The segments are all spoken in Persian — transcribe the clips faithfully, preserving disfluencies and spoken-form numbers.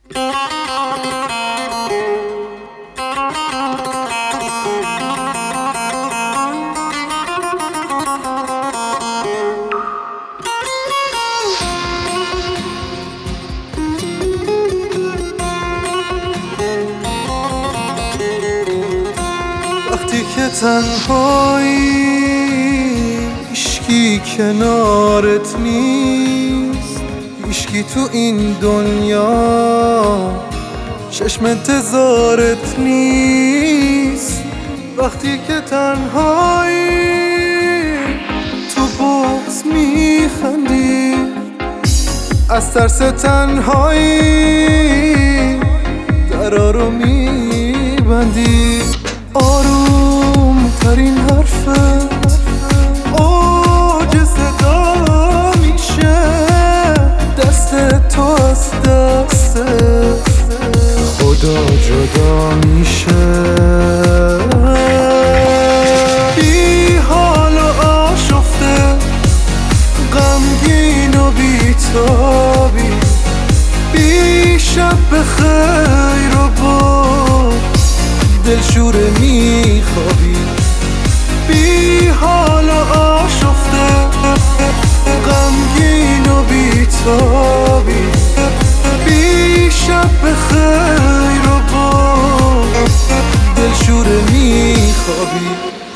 وقتی که تنهایی هیشکی کنارت نیست، هیشکی تو این دنیا چشم انتظارت نیست. وقتی که تنهایی تو بغض میخندی، از ترس تنهایی درا رو میبندی. آروم ترین حرفت اوج صدا میشه، دست تو از دست خدا جدا میشه. بی حال و آشفته، غمگین و بی تابی، بی شب بخیر و با دلشوره میخوابی. بی حال و آشفته، غمگین و بی تابی، بی شب بخیر و با دلشوره میخوابی.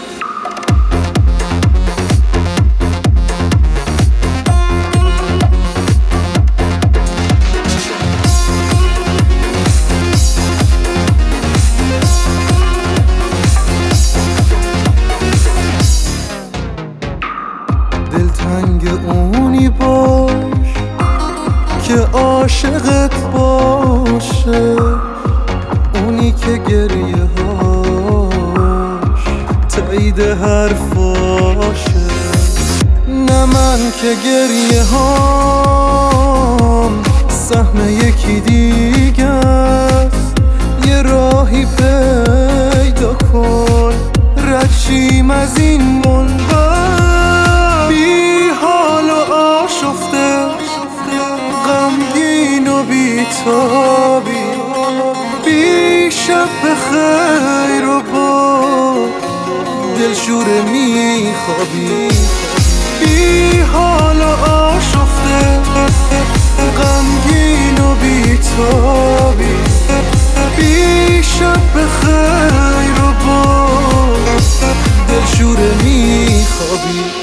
دلتنگ اونی باش که عاشقت باشه، اونی که گریه هاش تایید حرفاشه. نه من که گریه هام سهم یکی دیگه است. یه راهی پیدا کن رد شیم از این منبر. بی حال و آشفته، غمگین و بی تابی، بی شب بخیر و با دلشوره میخوابی. بی حال و آشفته، غمگین و بی تابی، بی شب بخیر و با دلشوره میخوابی.